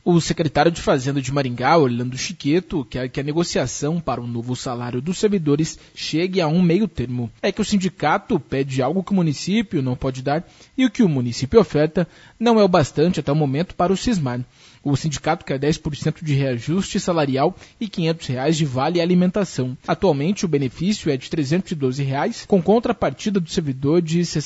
O secretário de Fazenda de Maringá, Orlando Chiqueto, quer que a negociação para um novo salário dos servidores chegue a um meio termo. É que o sindicato pede algo que o município não pode dar e o que o município oferta não é o bastante até o momento para o Sismar. O sindicato quer 10% de reajuste salarial e R$ 500 de vale alimentação. Atualmente, o benefício é de R$ 312, com contrapartida do servidor de R$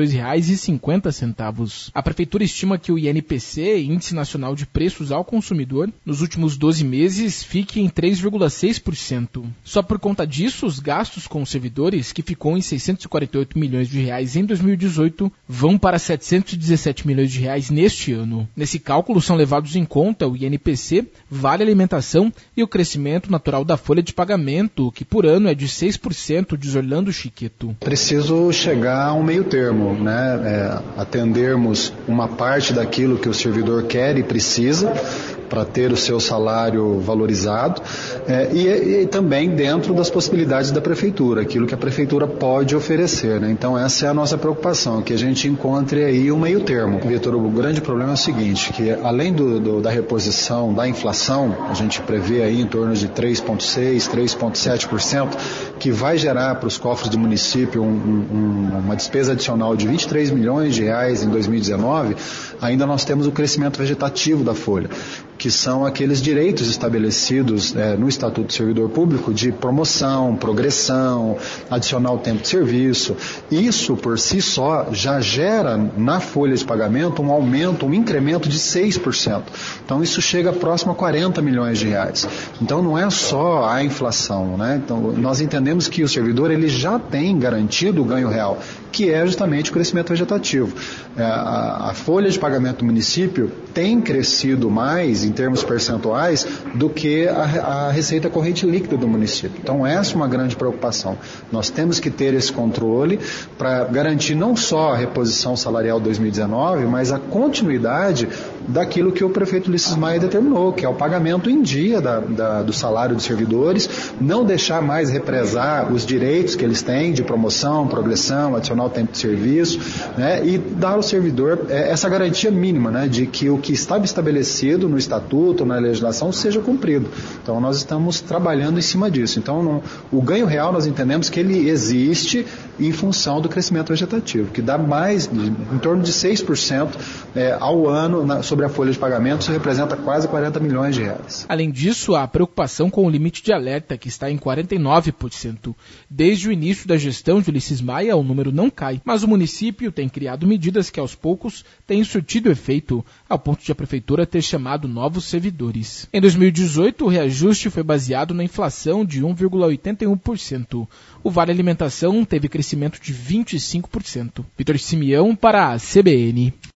62,50. A prefeitura estima que o INPC, Índice Nacional de Preços ao Consumidor, nos últimos 12 meses fique em 3,6%. Só por conta disso, os gastos com os servidores, que ficou em R$ 648 milhões em 2018, vão para R$ 717 milhões neste ano. Nesse cálculo são levados em conta o INPC, vale alimentação e o crescimento natural da folha de pagamento, que por ano é de 6%, diz Orlando Chiqueto. Preciso chegar a um meio termo, né? Atendermos uma parte daquilo que o servidor quer e precisa para ter o seu salário valorizado e também dentro das possibilidades da prefeitura, aquilo que a prefeitura pode oferecer, né? Então essa é a nossa preocupação, que a gente encontre aí um meio termo. Vitor, o grande problema é o seguinte, que além da reposição da inflação, a gente prevê aí em torno de 3,6%, 3,7%, que vai gerar para os cofres do município uma despesa adicional de R$ 23 milhões em 2019, ainda nós temos o crescimento vegetativo da folha, que são aqueles direitos estabelecidos no Estatuto do Servidor Público de promoção, progressão, adicional tempo de serviço. Isso, por si só, já gera na folha de pagamento um aumento, um incremento de 6%. Então, isso chega próximo a R$ 40 milhões. Então, não é só a inflação, né? Então, nós entendemos que o servidor ele já tem garantido o ganho real, que é justamente o crescimento vegetativo. A folha de pagamento do município tem crescido mais, em termos percentuais, do que a receita corrente líquida do município. Então, essa é uma grande preocupação. Nós temos que ter esse controle para garantir não só a reposição salarial de 2019, mas a continuidade daquilo que o prefeito Ulisses Maia determinou, que é o pagamento em dia do salário dos servidores, não deixar mais represar os direitos que eles têm de promoção, progressão, adicional tempo de serviço, né, e dar ao servidor essa garantia mínima, né, de que o que estava estabelecido no estatuto, na legislação, seja cumprido. Então, nós estamos trabalhando em cima disso. Então, o ganho real, nós entendemos que ele existe em função do crescimento vegetativo, que dá mais, em torno de 6% ao ano sobre a folha de pagamento, isso representa quase R$ 40 milhões. Além disso, há preocupação com o limite de alerta, que está em 49%. Desde o início da gestão de Ulisses Maia, o número não cai, mas o município tem criado medidas que, aos poucos, têm surtido efeito, ao ponto de a prefeitura ter chamado novos servidores. Em 2018, o reajuste foi baseado na inflação de 1,81%. O vale alimentação teve crescimento de 25%. Vitor Simeão para a CBN.